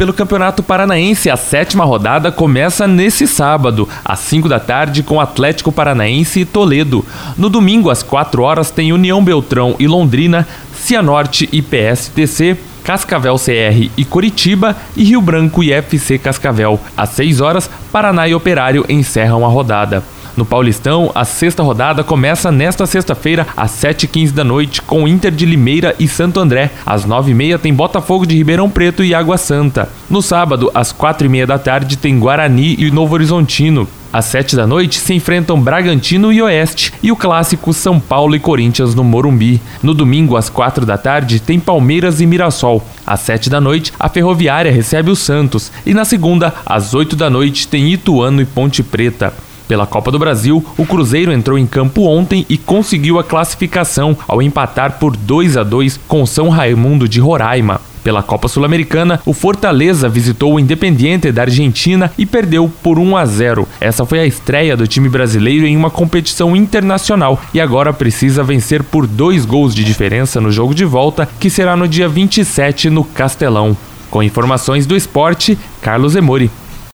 pelo Campeonato Paranaense, a 7ª rodada começa nesse sábado, às 5 da tarde, com Atlético Paranaense e Toledo. No domingo, às 4 horas, tem União Beltrão e Londrina, Cianorte e PSTC, Cascavel CR e Coritiba e Rio Branco e FC Cascavel. Às 6 horas, Paraná e Operário encerram a rodada. No Paulistão, a 6ª rodada começa nesta sexta-feira, às 7h15 da noite, com Inter de Limeira e Santo André. Às 9h30 tem Botafogo de Ribeirão Preto e Água Santa. No sábado, às 4h30 da tarde, tem Guarani e Novo Horizontino. Às 7 da noite se enfrentam Bragantino e Oeste e o clássico São Paulo e Corinthians no Morumbi. No domingo, às 4 da tarde, tem Palmeiras e Mirassol. Às 7 da noite, a Ferroviária recebe o Santos. E na segunda, às 8 da noite, tem Ituano e Ponte Preta. Pela Copa do Brasil, o Cruzeiro entrou em campo ontem e conseguiu a classificação ao empatar por 2-2 com o São Raimundo de Roraima. Pela Copa Sul-Americana, o Fortaleza visitou o Independiente da Argentina e perdeu por 1-0. Essa foi a estreia do time brasileiro em uma competição internacional e agora precisa vencer por 2 gols de diferença no jogo de volta, que será no dia 27 no Castelão. Com informações do esporte, Carlos Emori.